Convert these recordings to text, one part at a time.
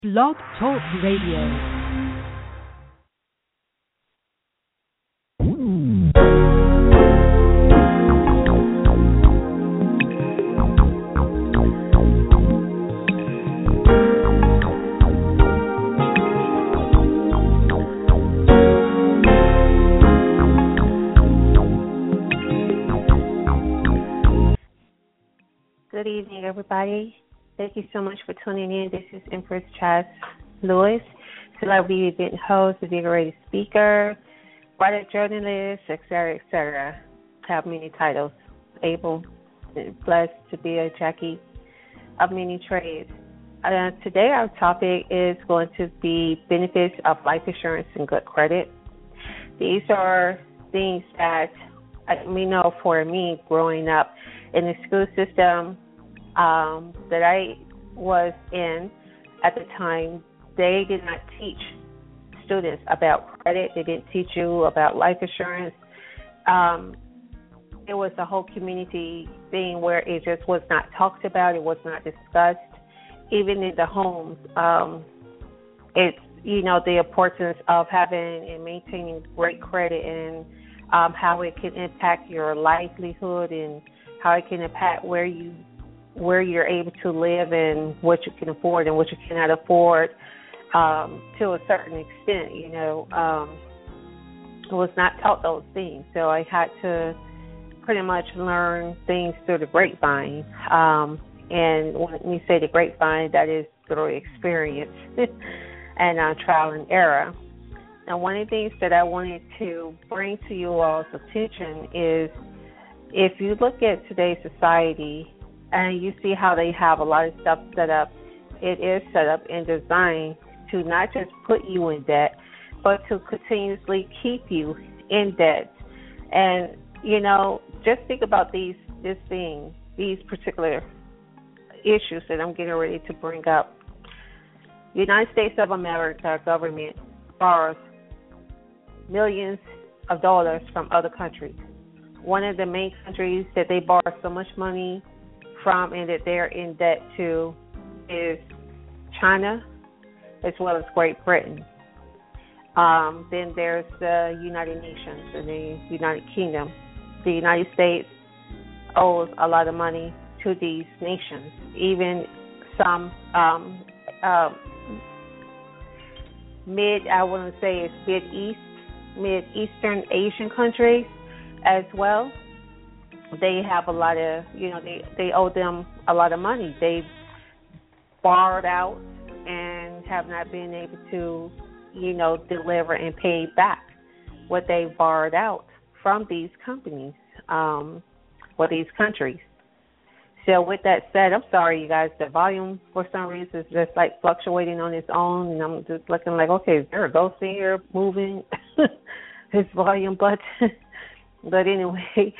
Blog Talk Radio. Good evening, everybody. Thank you so much for tuning in. This is Empress Chas Lewis, celebrity event host, invigorated speaker, writer, journalist, etc., etc. Have many titles. Able and blessed to be a Jackie of many trades. Today our topic is going to be benefits of life insurance and good credit. These are things that we know for me growing up in the school system that I was in at the time. They did not teach students about credit. They didn't teach you about life insurance. It was a whole community thing where it just was not talked about. It was not discussed. Even in the homes, it's, the importance of having and maintaining great credit and how it can impact your livelihood and how it can impact where you're able to live and what you can afford and what you cannot afford to a certain extent. I was not taught those things, so I had to pretty much learn things through the grapevine. And when we say the grapevine, that is through experience and trial and error. Now, one of the things that I wanted to bring to you all's attention is if you look at today's society and you see how they have a lot of stuff set up, it is set up and designed to not just put you in debt, but to continuously keep you in debt. And, just think about these particular issues that I'm getting ready to bring up. The United States of America government borrows millions of dollars from other countries. One of the main countries that they borrow so much money from and that they're in debt to is China, as well as Great Britain. Then there's the United Nations and the United Kingdom. The United States owes a lot of money to these nations, even some Mid-Eastern Asian countries as well. They have a lot of, they owe them a lot of money. They've borrowed out and have not been able to, deliver and pay back what they borrowed out from these companies, or these countries. So with that said, I'm sorry, you guys, the volume for some reason is just like fluctuating on its own, and I'm just looking like, okay, is there a ghost in here moving his volume button? But anyway,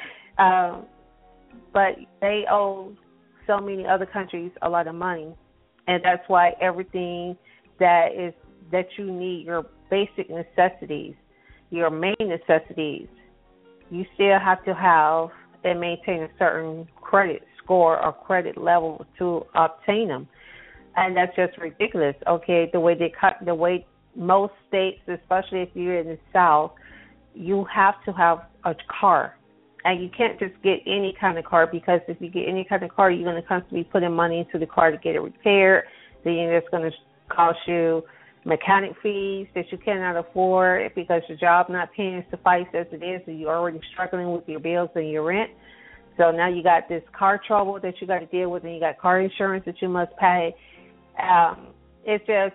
but they owe so many other countries a lot of money, and that's why everything that you need, your basic necessities, your main necessities, you still have to have and maintain a certain credit score or credit level to obtain them, and that's just ridiculous. Okay, the way most states, especially if you're in the South, you have to have a car, and you can't just get any kind of car, because if you get any kind of car, you're going to constantly put in money into the car to get it repaired. Then it's going to cost you mechanic fees that you cannot afford because your job not paying suffice as it is, and you're already struggling with your bills and your rent. So now you got this car trouble that you got to deal with, and you got car insurance that you must pay. It's just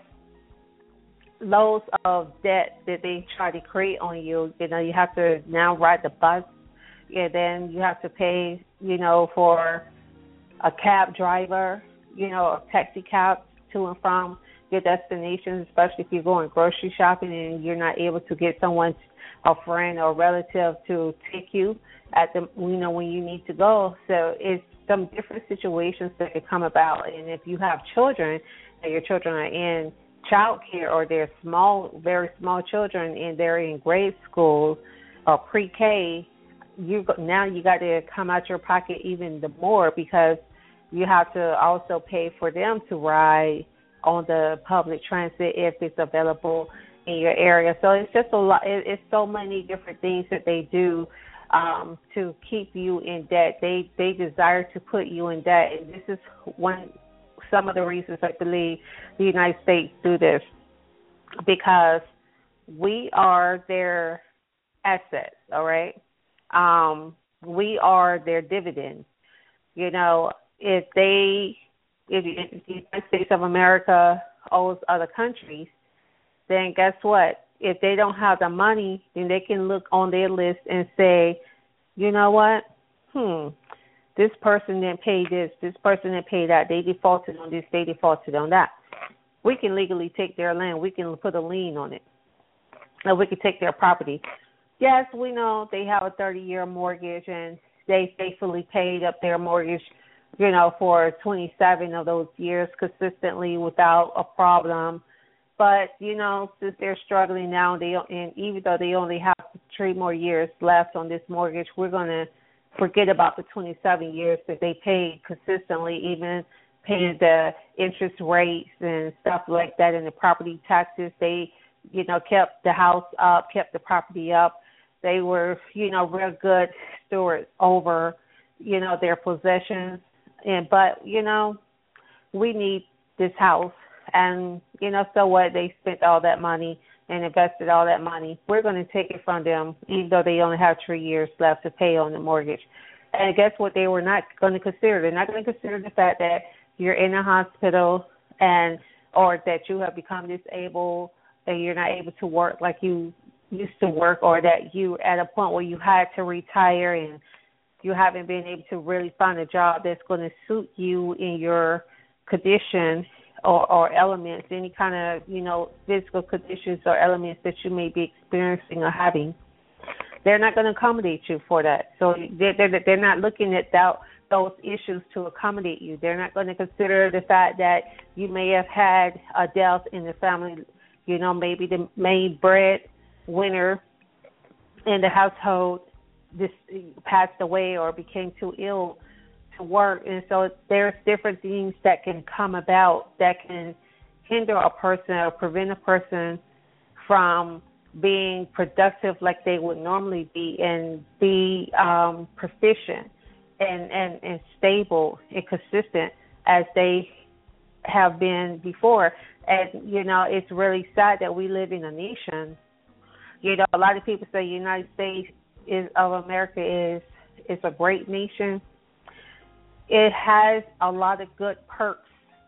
loads of debt that they try to create on you. You have to now ride the bus, and then you have to pay, for a cab driver, a taxi cab to and from your destination, especially if you're going grocery shopping and you're not able to get someone, a friend or relative, to take you at the, when you need to go. So it's some different situations that could come about. And if you have children and your children are in child care, or they're small, very small children, and they're in grade school or pre-K, you got to come out your pocket even the more, because you have to also pay for them to ride on the public transit if it's available in your area. So it's just a lot. It's so many different things that they do to keep you in debt. They desire to put you in debt, and this is some of the reasons I believe the United States do this, because we are their assets. All right, we are their dividends. You know, if the United States of America owes other countries, then guess what? If they don't have the money, then they can look on their list and say, you know what? This person didn't pay this person didn't pay that. They defaulted on this, they defaulted on that. We can legally take their land. We can put a lien on it. And we can take their property. Yes, we know they have a 30-year mortgage and they faithfully paid up their mortgage, you know, for 27 of those years consistently without a problem. But, you know, since they're struggling now, and even though they only have 3 more years left on this mortgage, we're going to forget about the 27 years that they paid consistently, even paying the interest rates and stuff like that, and the property taxes. They, you know, kept the house up, kept the property up. They were, you know, real good stewards over, you know, their possessions. But, you know, we need this house. And, you know, so what? They spent all that money and invested all that money. We're going to take it from them, even though they only have 3 years left to pay on the mortgage. And guess what? They were not going to consider. They're not going to consider the fact that you're in a hospital or that you have become disabled and you're not able to work like you used to work, or that you at a point where you had to retire and you haven't been able to really find a job that's going to suit you in your condition or elements, any kind of, you know, physical conditions or elements that you may be experiencing or having. They're not going to accommodate you for that. So they're not looking at those issues to accommodate you. They're not going to consider the fact that you may have had a death in the family, you know, maybe the main breadwinner in the household just passed away or became too ill to work. And so there's different things that can come about that can hinder a person or prevent a person from being productive like they would normally be, and be proficient and stable and consistent as they have been before. And, you know, it's really sad that we live in a nation. You know, a lot of people say the United States of America is a great nation. It has a lot of good perks.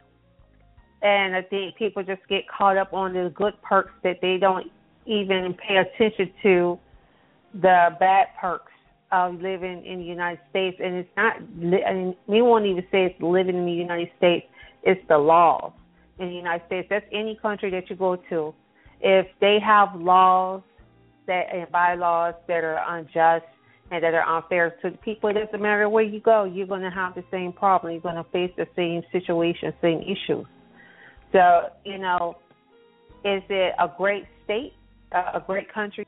And I think people just get caught up on the good perks that they don't even pay attention to the bad perks of living in the United States. And it's not, I mean, we won't even say it's living in the United States. It's the laws in the United States. That's any country that you go to. If they have laws and bylaws that are unjust and that are unfair to the people, it doesn't matter where you go, you're going to have the same problem. You're going to face the same situation, same issues. So, you know, is it a great state, a great country?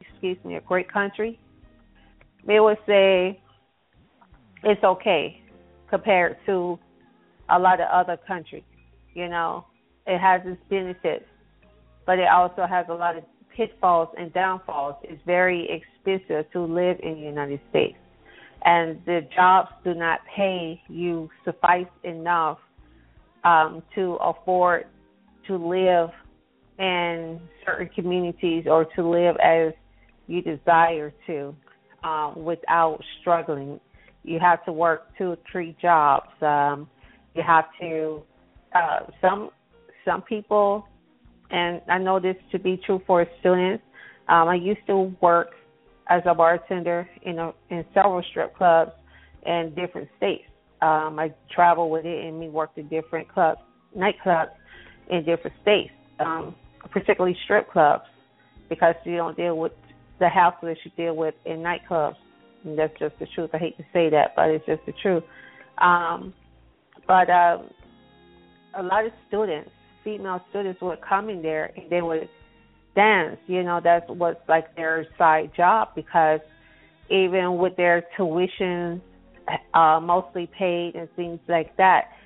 They would say it's okay compared to a lot of other countries. You know, it has its benefits, but it also has a lot of pitfalls and downfalls. It's very expensive to live in the United States, and the jobs do not pay you suffice enough to afford to live in certain communities or to live as you desire to without struggling. You have to work 2 or 3 jobs. You have to some people, and I know this to be true for students. I used to work as a bartender in several strip clubs in different states. I traveled with it, and we worked in different nightclubs in different states, particularly strip clubs, because you don't deal with the hassle that you deal with in nightclubs. And that's just the truth. I hate to say that, but it's just the truth. But a lot of students, female students, would come in there and they would dance. You know, that's what's like their side job, because even with their tuition mostly paid and things like that,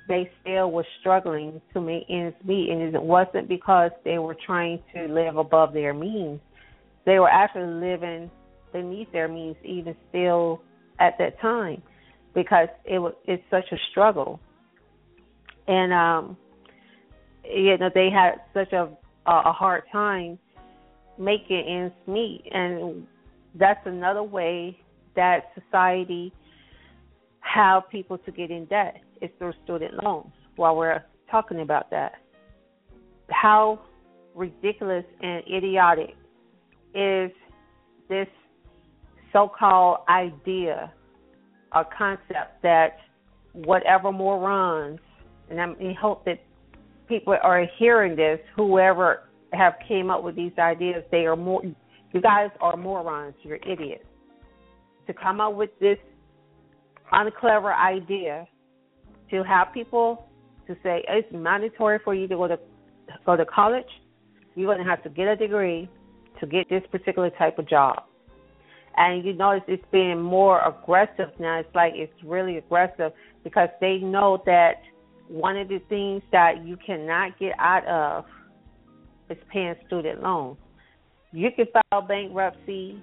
they still were struggling to make ends meet, and it wasn't because they were trying to live above their means. They were actually living beneath their means, even still at that time, because it's such a struggle, and they had such a hard time making ends meet, and that's another way that society have people to get in debt is through student loans. While we're talking about that, how ridiculous and idiotic is this so-called idea or concept that whatever morons, and I hope that people are hearing this, whoever have came up with these ideas, you guys are morons, you're idiots. To come up with this unclever idea to have people to say it's mandatory for you to go to college, you're going to have to get a degree to get this particular type of job. And you notice it's being more aggressive now. It's like it's really aggressive because they know that one of the things that you cannot get out of is paying student loans. You can file bankruptcy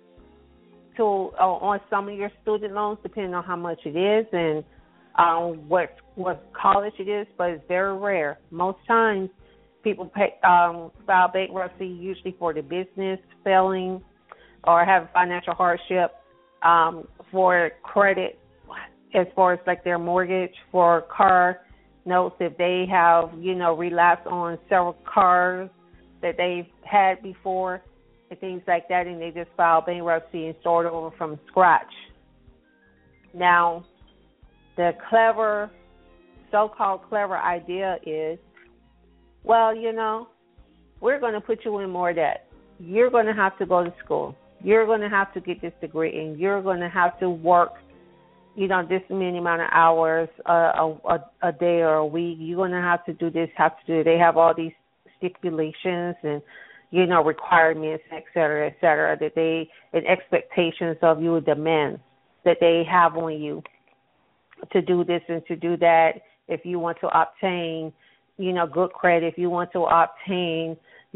on some of your student loans, depending on how much it is and what college it is, but it's very rare. Most times, people file bankruptcy usually for the business failing or have financial hardship, for credit, as far as like their mortgage, for car notes if they have, relapsed on several cars that they've had before and things like that, and they just file bankruptcy and start over from scratch. Now, the so-called clever idea is, well, we're going to put you in more debt. You're going to have to go to school. You're going to have to get this degree, and you're going to have to work, this many amount of hours a day or a week. You're going to have to do this, have to do that. They have all these stipulations and requirements, et cetera, and expectations of you, demands that they have on you to do this and to do that. If you want to obtain, good credit, if you want to obtain,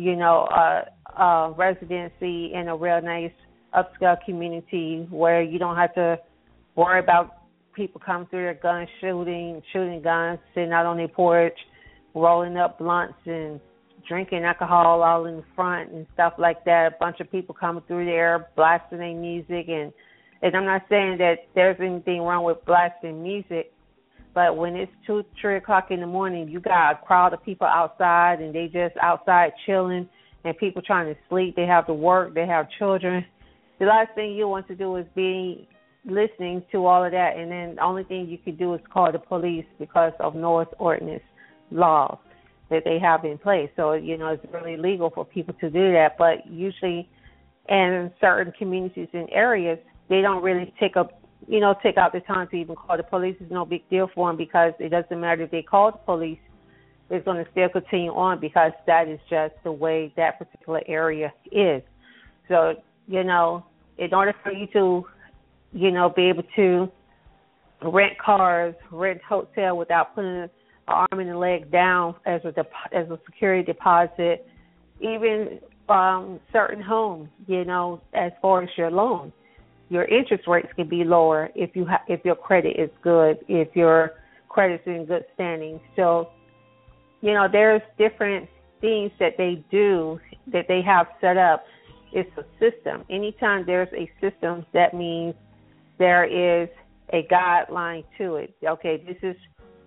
residency in a real nice upscale community where you don't have to worry about people coming through their guns, shooting guns, sitting out on their porch, rolling up blunts and drinking alcohol all in the front and stuff like that. A bunch of people coming through there blasting their music, and I'm not saying that there's anything wrong with blasting music, but when it's 2, 3 o'clock in the morning, you got a crowd of people outside, and they just outside chilling, and people trying to sleep. They have to work. They have children. The last thing you want to do is be listening to all of that, and then the only thing you can do is call the police because of noise ordinance laws that they have in place. So, it's really legal for people to do that, but usually in certain communities and areas, they don't really take out the time to even call the police. It's no big deal for them because it doesn't matter if they call the police. It's going to still continue on because that is just the way that particular area is. So, in order for you to, be able to rent cars, rent hotel without putting an arm and a leg down as a security deposit, even certain homes, as far as your loan, your interest rates can be lower if your credit is good, if your credit's in good standing. So, there's different things that they do that they have set up. It's a system. Anytime there's a system, that means there is a guideline to it. Okay, this is,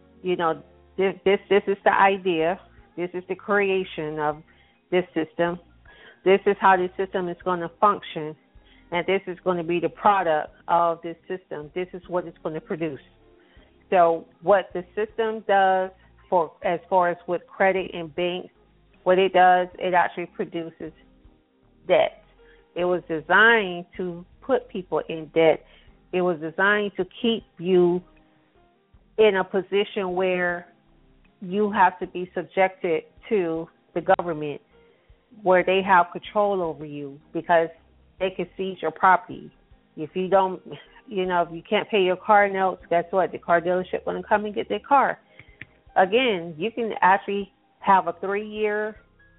this is the idea. This is the creation of this system. This is how this system is going to function, and this is going to be the product of this system. This is what it's going to produce. So what the system does as far as with credit and banks, what it does, it actually produces debt. It was designed to put people in debt. It was designed to keep you in a position where you have to be subjected to the government, where they have control over you because they can seize your property. If you don't, if you can't pay your car notes, guess what? The car dealership going to come and get their car. again, you can actually have a 3-year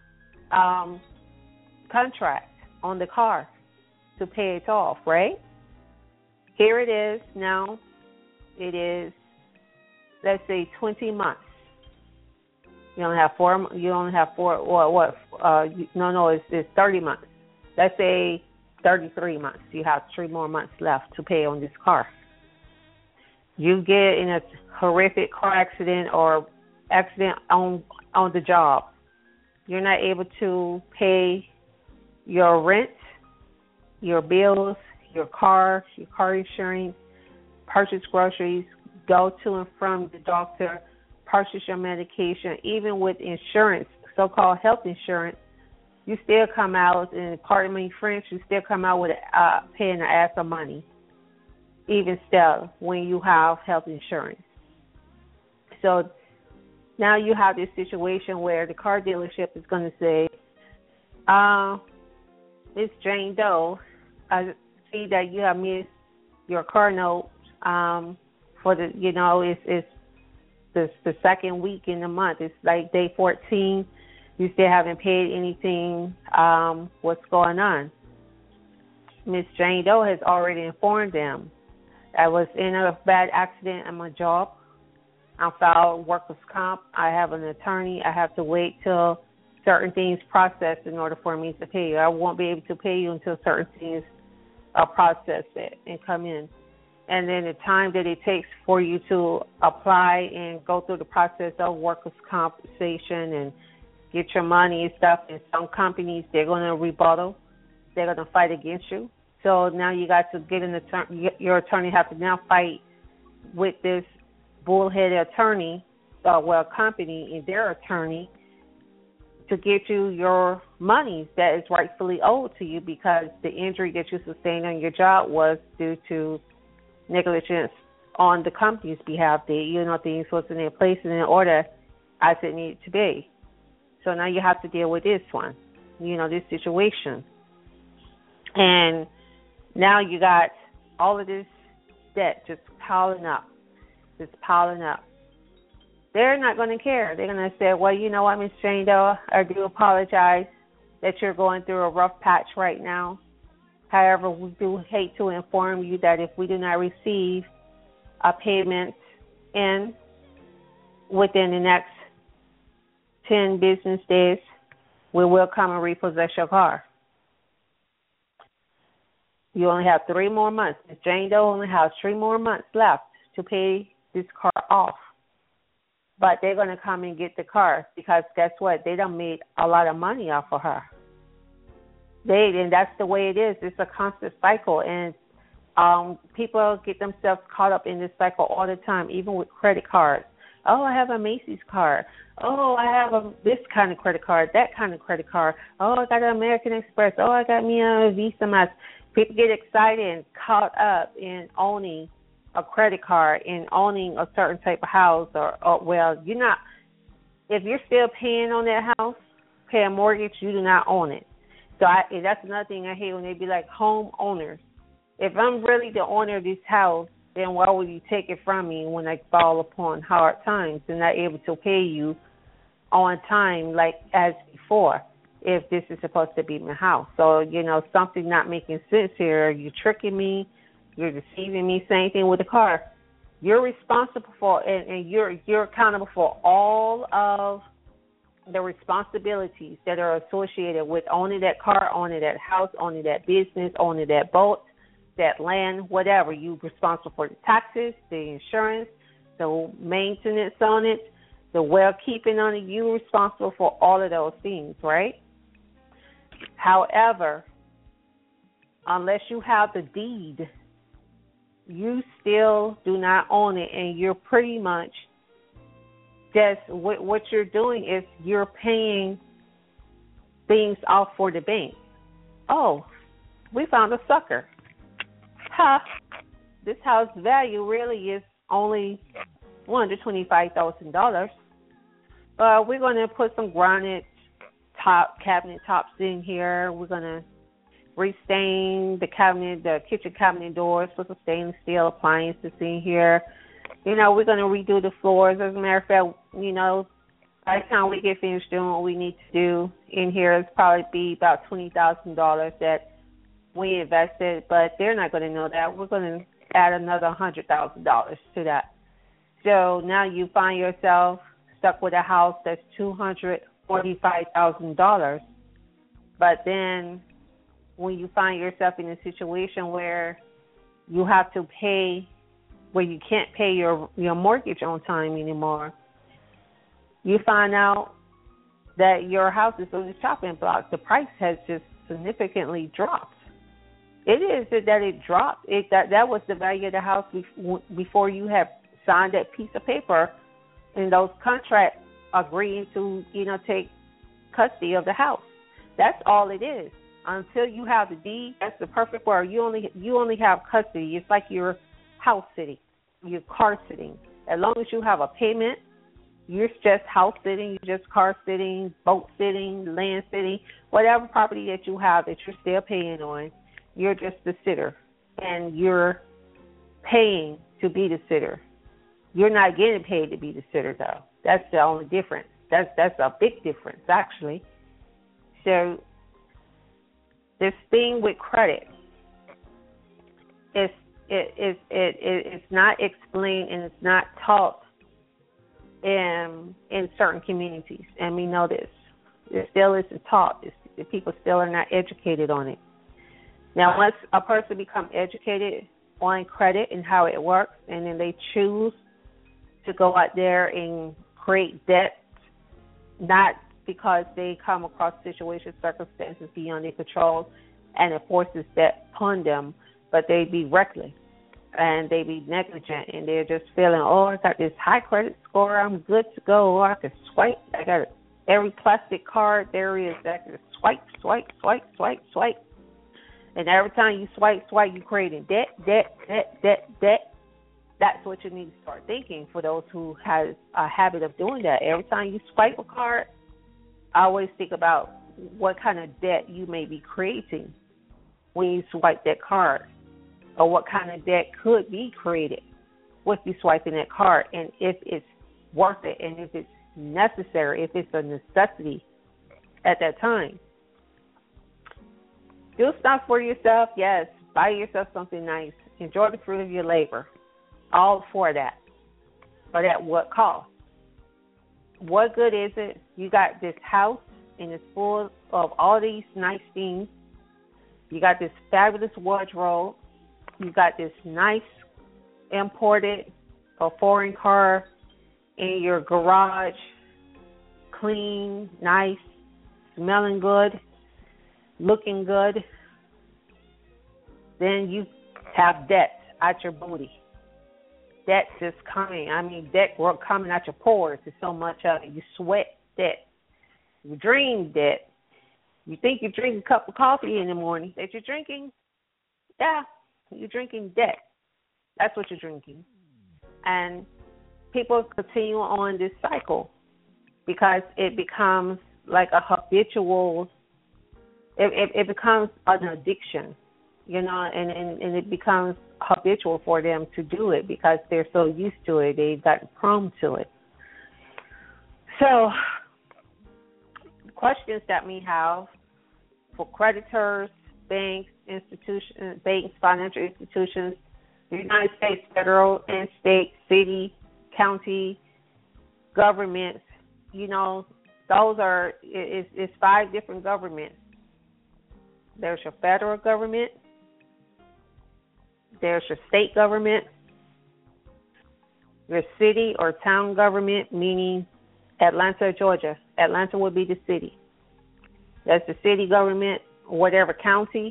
contract on the car to pay it off, right? Here it is now. It is, let's say, 20 months. You only have four. You only have four. Or what? No. It's 30 months. Let's say 33 months. You have 3 more months left to pay on this car. You get in a horrific car accident or accident on the job. You're not able to pay your rent, your bills, your car insurance, purchase groceries, go to and from the doctor, purchase your medication, even with insurance, so-called health insurance, you still come out, and pardon me French, you still come out with paying an ass of money, even still, when you have health insurance. So now you have this situation where the car dealership is going to say, Miss Jane Doe, I see that you have missed your car note for the, it's the second week in the month. It's like day 14. You still haven't paid anything. What's going on? Miss Jane Doe has already informed them. I was in a bad accident at my job. I filed workers' comp. I have an attorney. I have to wait till certain things process in order for me to pay you. I won't be able to pay you until certain things are processed and come in. And then the time that it takes for you to apply and go through the process of workers' compensation and get your money and stuff. And some companies, they're going to rebuttal. They're going to fight against you. So now you got to get an attorney. Your attorney has to now fight with this bullheaded attorney, company and their attorney, to get you your money that is rightfully owed to you, because the injury that you sustained on your job was due to negligence on the company's behalf. Things wasn't in place and in order as it needed to be. So now you have to deal with this one, this situation. And now you got all of this debt just piling up. They're not going to care. They're going to say, well, you know what, Miss Jane Doe, I do apologize that you're going through a rough patch right now. However, we do hate to inform you that if we do not receive a payment within the next 10 business days, we will come and repossess your car. You only have 3 more months. Ms. Jane Doe only has 3 more months left to pay this car off. But they're going to come and get the car because guess what? They done made a lot of money off of her. And that's the way it is. It's a constant cycle. And people get themselves caught up in this cycle all the time, even with credit cards. Oh, I have a Macy's card. Oh, I have this kind of credit card, that kind of credit card. Oh, I got an American Express. Oh, I got me a Visa Master. People get excited and caught up in owning a credit card and owning a certain type of house, you're not. If you're still paying on that house, pay a mortgage, you do not own it. So that's another thing I hate when they be like homeowners. If I'm really the owner of this house, then why would you take it from me when I fall upon hard times and not able to pay you on time like as before? If this is supposed to be my house, so something not making sense here. You're tricking me. You're deceiving me. Same thing with the car. You're responsible for, and you're accountable for all of the responsibilities that are associated with owning that car, owning that house, owning that business, owning that boat, that land, whatever. You're responsible for the taxes, the insurance, the maintenance on it, the well-keeping on it. You're responsible for all of those things, right? However, unless you have the deed, you still do not own it, and you're pretty much just what you're doing is you're paying things off for the bank. Oh, we found a sucker. This house value really is only $125,000. We're going to put some granite cabinet tops in here. We're going to restain the kitchen cabinet doors, put some stainless steel appliances in here. We're going to redo the floors. As a matter of fact, by the time we get finished doing what we need to do in here, it's probably be about $20,000 that we invested, but they're not going to know that. We're going to add another $100,000 to that. So now you find yourself stuck with a house that's $245,000. But then when you find yourself in a situation where you have to pay, where you can't pay your mortgage on time anymore, you find out that your house is on the chopping block. The price has just significantly dropped. It is that it dropped. That was the value of the house before you had signed that piece of paper and those contracts agreeing to, take custody of the house. That's all it is. Until you have the deed, that's the perfect word. You only have custody. It's like your house sitting, your car sitting. As long as you have a payment, you're just house sitting, you're just car sitting, boat sitting, land sitting, whatever property that you have that you're still paying on, you're just the sitter. And you're paying to be the sitter. You're not getting paid to be the sitter, though. That's the only difference. That's a big difference, actually. So this thing with credit it's not explained and it's not taught in certain communities, and we know this. It still isn't taught. The people still are not educated on it. Now, once a person becomes educated on credit and how it works, and then they choose to go out there and create debt, not because they come across situations, circumstances beyond their control, and it forces debt upon them, but they be reckless and they be negligent, and they're just feeling, I got this high credit score, I'm good to go, I can swipe, I got every plastic card there is, I can swipe, and every time you swipe, you're creating debt. That's what you need to start thinking for those who have a habit of doing that. Every time you swipe a card, I always think about what kind of debt you may be creating when you swipe that card, or what kind of debt could be created with you swiping that card, and if it's worth it, and if it's necessary, if it's a necessity at that time. Do stuff for yourself, yes. Buy yourself something nice. Enjoy the fruit of your labor. All for that. But at what cost? What good is it? You got this house and it's full of all these nice things. You got this fabulous wardrobe. You got this nice imported or foreign car in your garage, clean, nice, smelling good, looking good. Then you have debt out your booty. Debt's just coming. Debt coming out your pores. There's so much of it. You sweat debt. You dream debt. You think you're drinking a cup of coffee in the morning that you're drinking. Yeah, you're drinking debt. That's what you're drinking. And people continue on this cycle because it becomes like a habitual, it becomes an addiction, and it becomes habitual for them to do it because they're so used to it. They've gotten prone to it. So, questions that we have for creditors, banks, financial institutions, the United States federal and state, city, county, governments, those are, it's 5 different governments. There's your federal government. There's your state government. Your city or town government, meaning Atlanta, Georgia. Atlanta would be the city. That's the city government, whatever county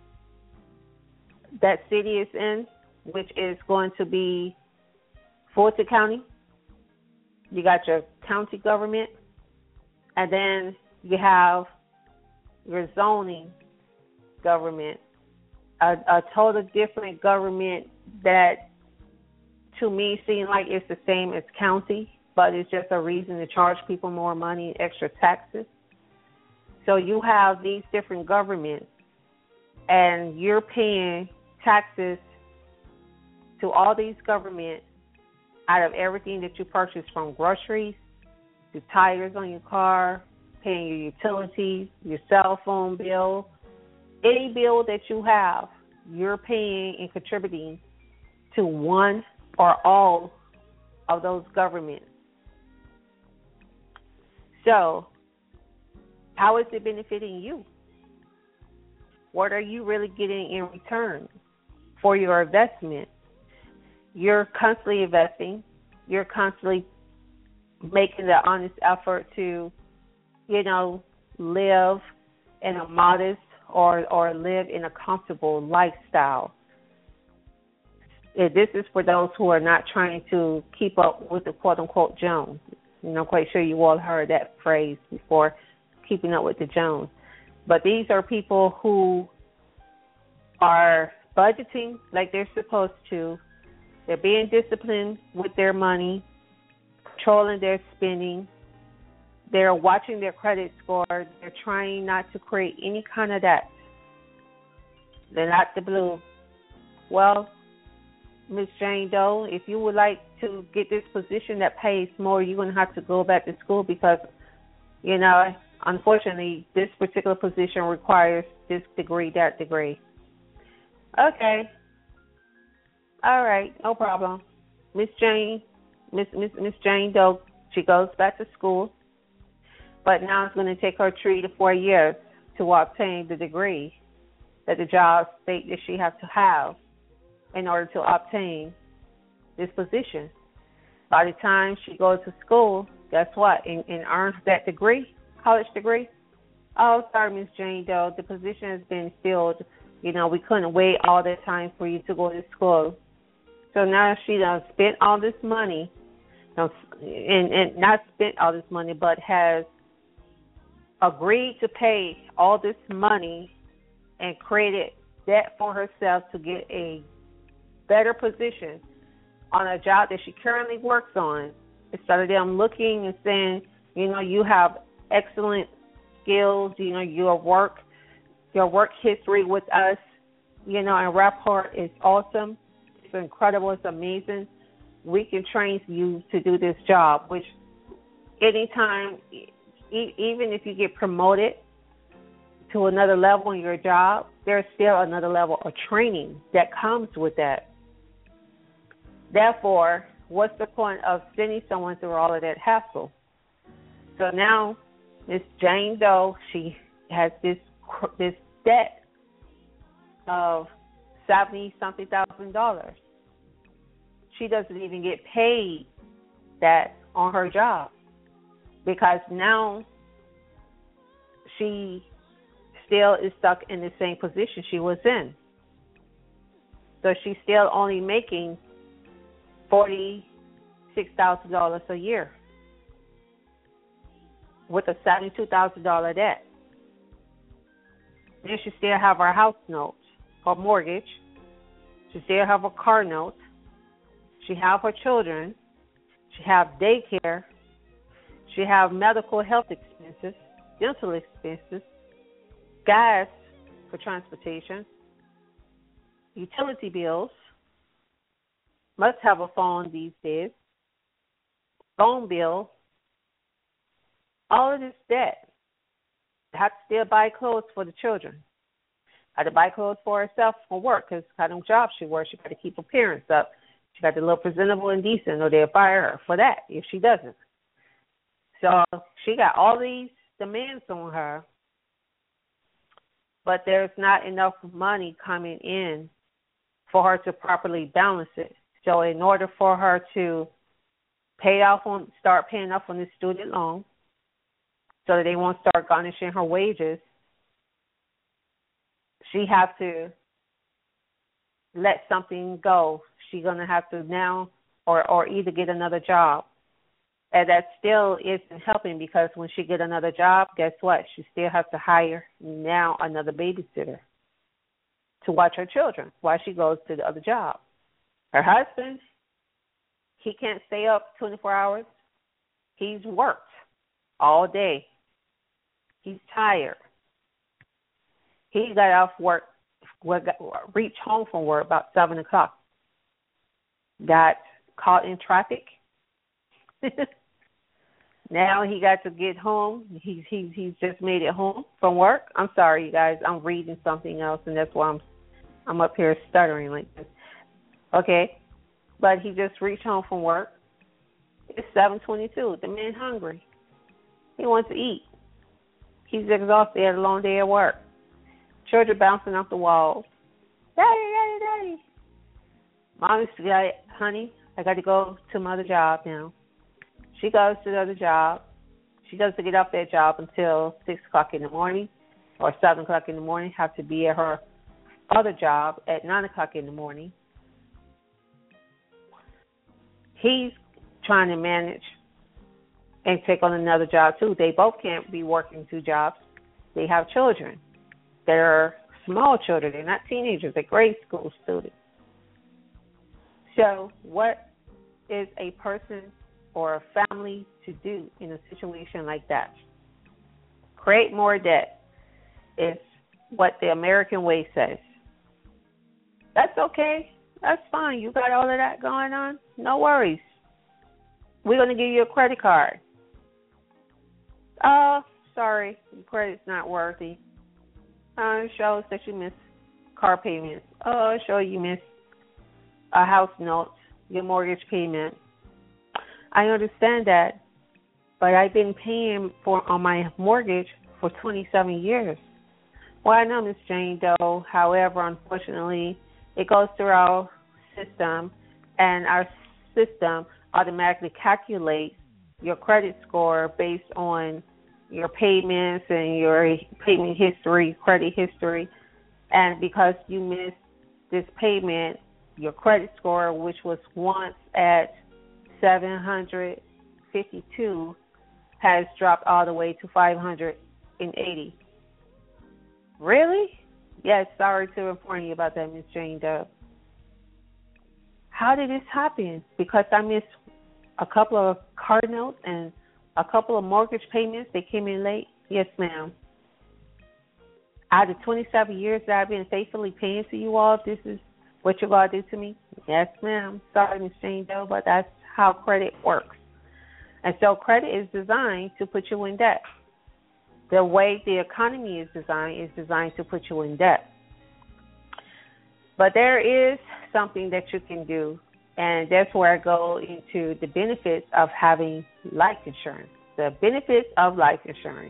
that city is in, which is going to be Fulton County. You got your county government, and then you have your zoning government, a total different government that to me seems like it's the same as county, but it's just a reason to charge people more money and extra taxes. So you have these different governments, and you're paying taxes to all these governments out of everything that you purchase, from groceries to tires on your car, paying your utilities, your cell phone bill, any bill that you have, you're paying and contributing to one or all of those governments. So, how is it benefiting you? What are you really getting in return for your investment? You're constantly investing. You're constantly making the honest effort to, live in a modest or live in a comfortable lifestyle. This is for those who are not trying to keep up with the quote-unquote Jones. I'm quite sure you all heard that phrase before, keeping up with the Jones. But these are people who are budgeting like they're supposed to. They're being disciplined with their money, controlling their spending. They're watching their credit score. They're trying not to create any kind of debt. They're not the blue. Well, Miss Jane Doe, if you would like to get this position that pays more, you're going to have to go back to school because, unfortunately, this particular position requires this degree, that degree. Okay. All right, no problem. Miss Jane Doe, she goes back to school, but now it's going to take her 3 to 4 years to obtain the degree that the job state that she has to have in order to obtain this position. By the time she goes to school, guess what? And earns that degree, college degree. Oh, sorry, Miss Jane Doe, the position has been filled. We couldn't wait all that time for you to go to school. So now she done spent all this money, and not spent all this money, but has agreed to pay all this money and created debt for herself to get a better position on a job that she currently works on. Instead of them looking and saying, you have excellent skills, your work history with us, and rapport is awesome. It's incredible. It's amazing. We can train you to do this job, which anytime, even if you get promoted to another level in your job, there's still another level of training that comes with that. Therefore, what's the point of sending someone through all of that hassle? So now, Miss Jane Doe, she has this debt of $70-something thousand. She doesn't even get paid that on her job because now she still is stuck in the same position she was in. So she's still only making $46,000 a year with a $72,000 debt. Then she still have her house note, her mortgage. She still have her car note. She have her children. She have daycare. She have medical health expenses, dental expenses, gas for transportation, utility bills. Must have a phone these days. Phone bill. All of this debt. Have to still buy clothes for the children. Had to buy clothes for herself for work because kind of job she works. She got to keep appearance up. She got to look presentable and decent, or they'll fire her for that if she doesn't. So she got all these demands on her, but there's not enough money coming in for her to properly balance it. So in order for her to start paying off on this student loan, so that they won't start garnishing her wages, she has to let something go. She's going to have to now or either get another job. And that still isn't helping because when she get another job, guess what? She still has to hire now another babysitter to watch her children while she goes to the other job. Her husband, he can't stay up 24 hours. He's worked all day. He's tired. He got off work, reached home from work about 7 o'clock. Got caught in traffic. Now he got to get home. He's just made it home from work. I'm sorry, you guys. I'm reading something else, and that's why I'm up here stuttering like this. Okay, but he just reached home from work. It's 7:22. The man hungry. He wants to eat. He's exhausted. He had a long day at work. Children bouncing off the walls. Daddy, daddy, daddy. Mommy's got, honey, I got to go to my other job now. She goes to the other job. She doesn't get off that job until 6 o'clock in the morning or 7 o'clock in the morning. Have to be at her other job at 9 o'clock in the morning. He's trying to manage and take on another job, too. They both can't be working 2 jobs. They have children. They're small children. They're not teenagers. They're grade school students. So what is a person or a family to do in a situation like that? Create more debt is what the American way says. That's okay. That's fine. You got all of that going on? No worries. We're going to give you a credit card. Oh, sorry. Your credit's not worthy. It shows that you missed car payments. Oh, it shows you missed a house note, your mortgage payment. I understand that, but I've been paying on my mortgage for 27 years. Well, I know, Miss Jane Doe. However, unfortunately, it goes through our system, and our system automatically calculates your credit score based on your payments and your payment history, credit history. And because you missed this payment, your credit score, which was once at 752, has dropped all the way to 580. Really? Yes, sorry to inform you about that, Miss Jane Doe. How did this happen? Because I missed a couple of car notes and a couple of mortgage payments. They came in late? Yes, ma'am. Out of 27 years that I've been faithfully paying to you all, this is what you're going to do to me? Yes, ma'am. Sorry, Ms. Jane Doe, but that's how credit works. And so credit is designed to put you in debt. The way the economy is designed to put you in debt. But there is something that you can do, and that's where I go into the benefits of having life insurance. The benefits of life insurance.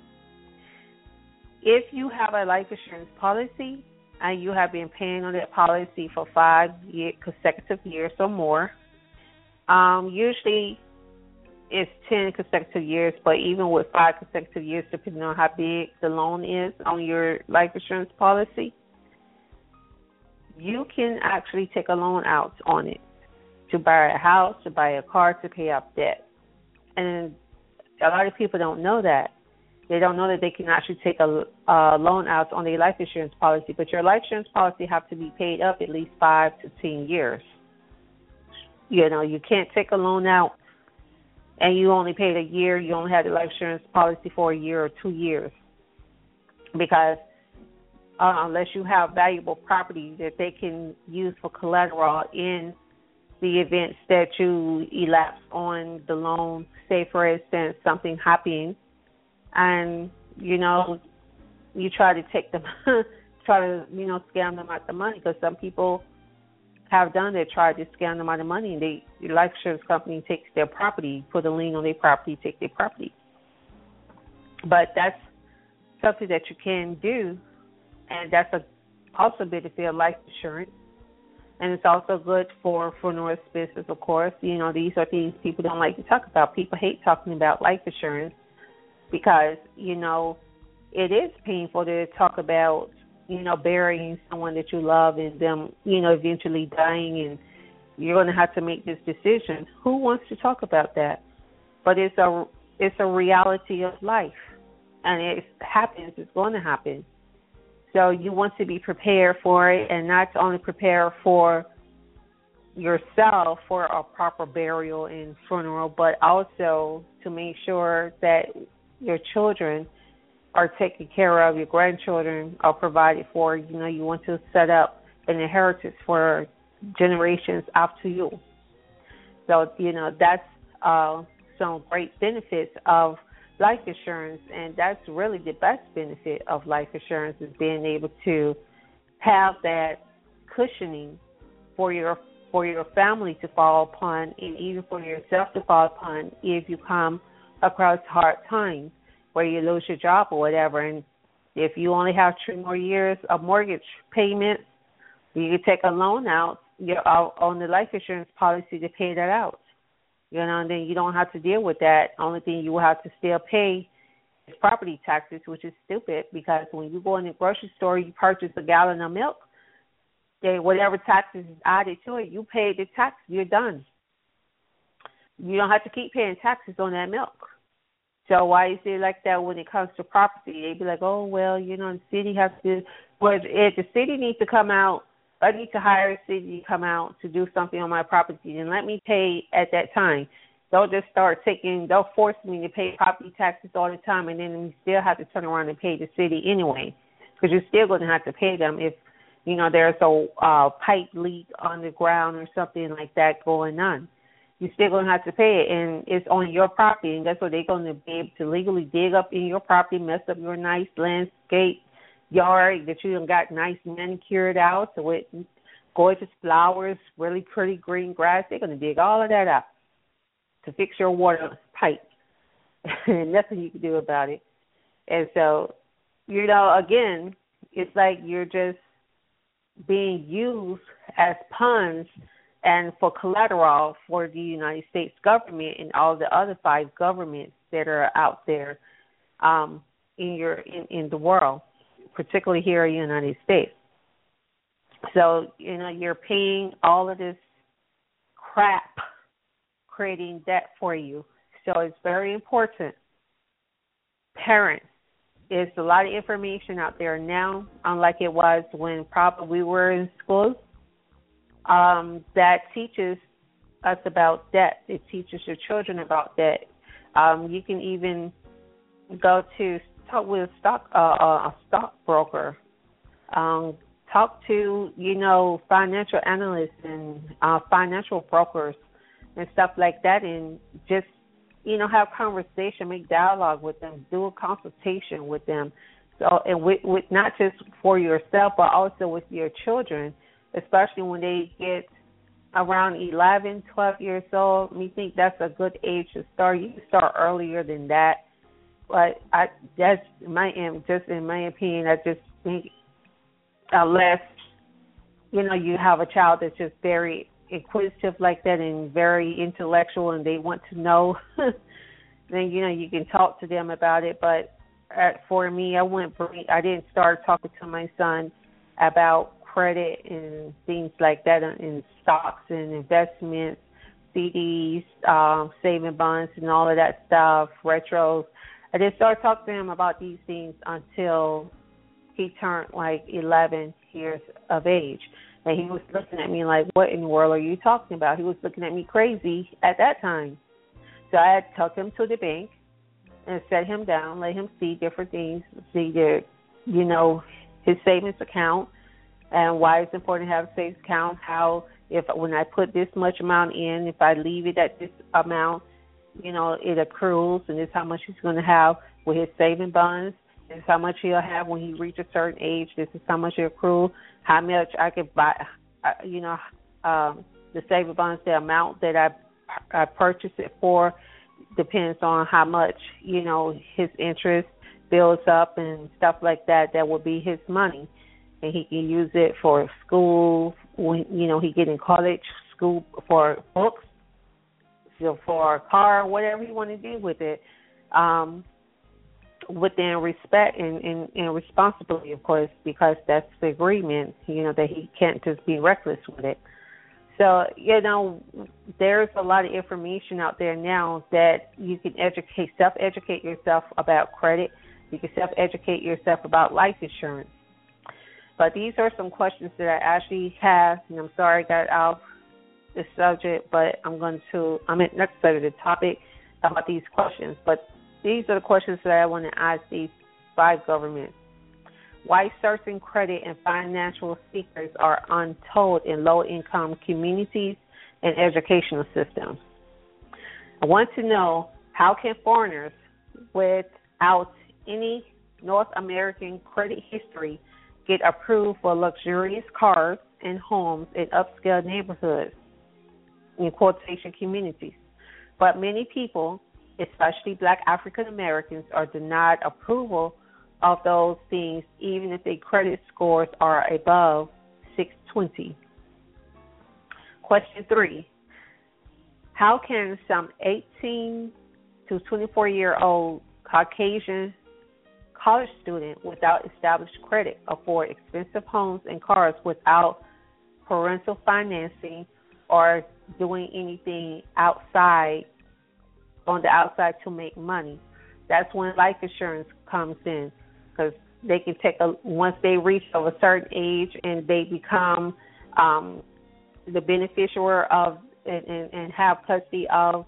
If you have a life insurance policy and you have been paying on that policy for 5 consecutive years or more, usually it's 10 consecutive years, but even with 5 consecutive years, depending on how big the loan is on your life insurance policy, you can actually take a loan out on it to buy a house, to buy a car, to pay off debt. And a lot of people don't know that. They don't know that they can actually take a loan out on their life insurance policy, but your life insurance policy have to be paid up at least 5 to 10 years. You know, you can't take a loan out and you only paid a year. You only had the life insurance policy for a year or 2 years, because unless you have valuable property that they can use for collateral in the events that you elapse on the loan. Say, for instance, something happened and, you know, you try to take them, scam them out the money, because some people have done that, tried to scam them out of money, and the life insurance company takes their property, put a lien on their property, take their property. But that's something that you can do, and that's also benefit of life insurance. And it's also good for funeral expenses, of course. You know, these are things people don't like to talk about. People hate talking about life insurance because, you know, it is painful to talk about, you know, burying someone that you love and them, you know, eventually dying, and you're going to have to make this decision. Who wants to talk about that? But it's a reality of life, and it happens. It's going to happen. So you want to be prepared for it, and not only prepare for yourself for a proper burial and funeral, but also to make sure that your children are taken care of, your grandchildren are provided for. You know, you want to set up an inheritance for generations after you. So, that's some great benefits of life insurance, and that's really the best benefit of life insurance is being able to have that cushioning for your family to fall upon, and even for yourself to fall upon if you come across hard times where you lose your job or whatever. And if you only have 2 more years of mortgage payments, you can take a loan out on the life insurance policy to pay that out. And then you don't have to deal with that. Only thing you will have to still pay is property taxes, which is stupid because when you go in the grocery store, you purchase a gallon of milk, whatever taxes is added to it, you pay the tax, you're done. You don't have to keep paying taxes on that milk. So why is it like that when it comes to property? They be like, oh, well, the city has to, if the city needs to come out, I need to hire a city to come out to do something on my property and let me pay at that time. They'll just they'll force me to pay property taxes all the time, and then we still have to turn around and pay the city anyway, because you're still going to have to pay them if, there's a pipe leak on the ground or something like that going on. You're still going to have to pay it, and it's on your property, and that's what they're going to be able to legally dig up in your property, mess up your nice landscape yard that you got nice manicured out with gorgeous flowers, really pretty green grass. They're going to dig all of that up to fix your water pipe. And nothing you can do about it. And so, again, it's like you're just being used as pawns and for collateral for the United States government and all the other 5 governments that are out there in the world, particularly here in the United States. So, you're paying all of this crap, creating debt for you. So it's very important. Parents, there's a lot of information out there now, unlike it was when probably we were in school, that teaches us about debt. It teaches your children about debt. You can even go to talk with a stockbroker. Talk to, financial analysts and financial brokers and stuff like that, and just, have conversation, make dialogue with them, do a consultation with them. So, and with not just for yourself, but also with your children, especially when they get around 11, 12 years old. I think that's a good age to start. You can start earlier than that. But that's in my opinion, I just think unless, you have a child that's just very inquisitive like that and very intellectual and they want to know, then, you can talk to them about it. But for me, I didn't start talking to my son about credit and things like that in stocks and investments, CDs, saving bonds and all of that stuff, retros. I didn't start talking to him about these things until he turned like 11 years of age. And he was looking at me like, what in the world are you talking about? He was looking at me crazy at that time. So I had to take him to the bank and set him down, let him see different things, see his savings account and why it's important to have a savings account, how when I put this much amount in, if I leave it at this amount, it accrues, and this is how much he's going to have with his saving bonds. This is how much he'll have when he reaches a certain age. This is how much he'll accrue, how much I could buy, the saving bonds, the amount that I purchase it for depends on how much, his interest builds up and stuff like that. That would be his money. And he can use it for school, when, he get in college, school, for books, for a car, whatever you want to do with it, within respect and responsibility, of course, because that's the agreement, that he can't just be reckless with it. So, there's a lot of information out there now that you can self-educate yourself about credit. You can self-educate yourself about life insurance. But these are some questions that I actually have, and I'm sorry I got off the subject, but I'm next to the topic about these questions. But these are the questions that I want to ask these 5 governments. Why certain credit and financial secrets are untold in low-income communities and educational system. I want to know, how can foreigners without any North American credit history get approved for luxurious cars and homes in upscale neighborhoods in quotation communities? But many people, especially Black African Americans, are denied approval of those things even if their credit scores are above 620. Question 3. How can some 18 to 24-year-old Caucasian college student without established credit afford expensive homes and cars without parental financing or doing anything on the outside to make money? That's when life insurance comes in, because they can once they reach of a certain age and they become the beneficiary of and have custody of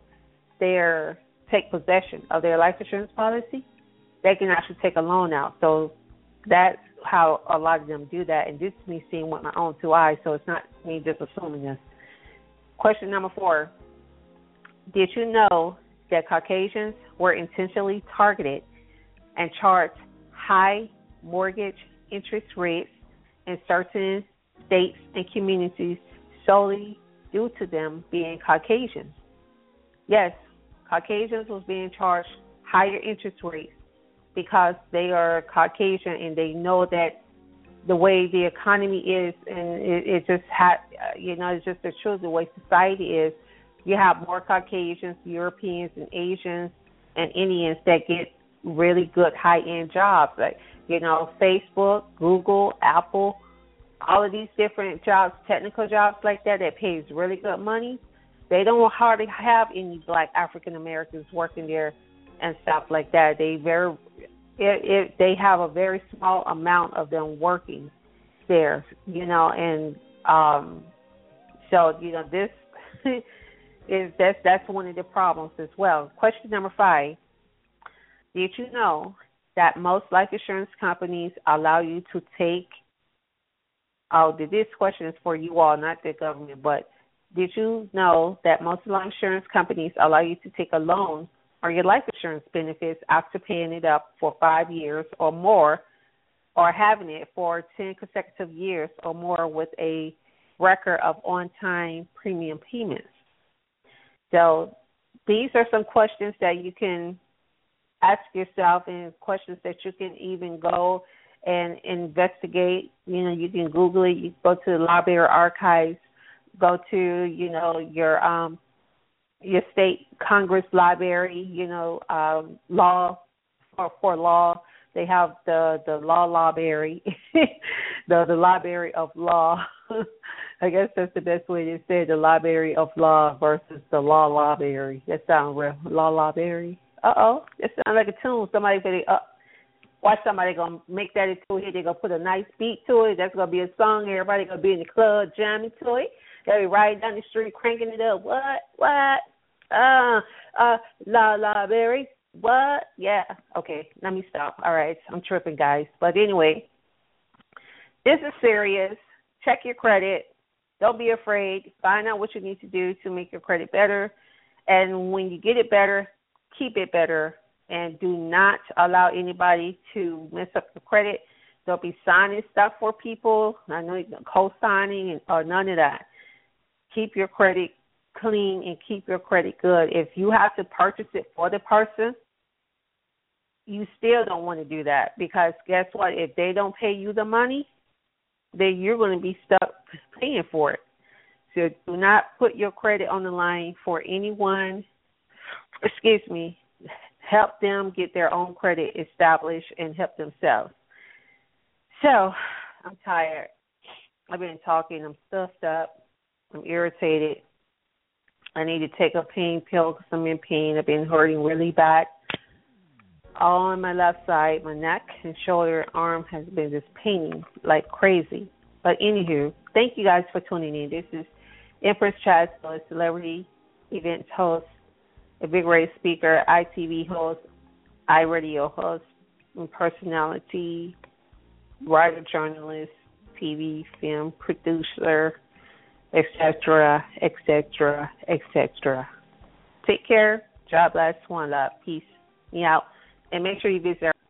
take possession of their life insurance policy, they can actually take a loan out. So that's how a lot of them do that. And this is me seeing with my own 2 eyes, so it's not me just assuming this. Question number 4. Did you know that Caucasians were intentionally targeted and charged high mortgage interest rates in certain states and communities solely due to them being Caucasian? Yes, Caucasians was being charged higher interest rates because they are Caucasian and they know that the way the economy is, and it just it's just the truth, the way society is. You have more Caucasians, Europeans, and Asians and Indians that get really good high-end jobs, like Facebook, Google, Apple, all of these different jobs, technical jobs like that pays really good money. They don't hardly have any Black African Americans working there and stuff like that. They have a very small amount of them working there, and so this that's one of the problems as well. Question number 5: did you know that most life insurance companies allow you to take? This question is for you all, not the government, but did you know that most life insurance companies allow you to take a loan on your life insurance benefits after paying it up for 5 years or more, or having it for 10 consecutive years or more with a record of on-time premium payments? So these are some questions that you can ask yourself, and questions that you can even go and investigate. You can Google it. You go to the Library Archives, go to your state Congress library. Law for law. They have the law library, the Library of Law. I guess that's the best way to say it, the Library of Law versus the Law Library. That sounds real. Law Library. That sounds like a tune. Somebody said, watch somebody going to make that into it. They're going to put a nice beat to it. That's going to be a song. Everybody going to be in the club jamming to it. They'll be riding down the street cranking it up. What? La Library. What? Yeah. Okay, let me stop. All right, I'm tripping, guys. But anyway, this is serious. Check your credit. Don't be afraid. Find out what you need to do to make your credit better. And when you get it better, keep it better. And do not allow anybody to mess up your credit. Don't be signing stuff for people. I know co-signing or none of that. Keep your credit clean and keep your credit good. If you have to purchase it for the person, you still don't want to do that, because guess what? If they don't pay you the money, then you're going to be stuck paying for it. So do not put your credit on the line for anyone. Help them get their own credit established and help themselves. So I'm tired. I've been talking. I'm stuffed up. I'm irritated. I need to take a pain pill because I'm in pain. I've been hurting really bad. All on my left side, my neck and shoulder, arm has been just paining like crazy. But anywho, thank you guys for tuning in. This is Empress Chaz, a celebrity event host, a big race speaker, ITV host, iRadio host, and personality, writer, journalist, TV, film producer, etc., etc., etc. Take care. God bless. One love. Peace. Me out. And make sure you visit our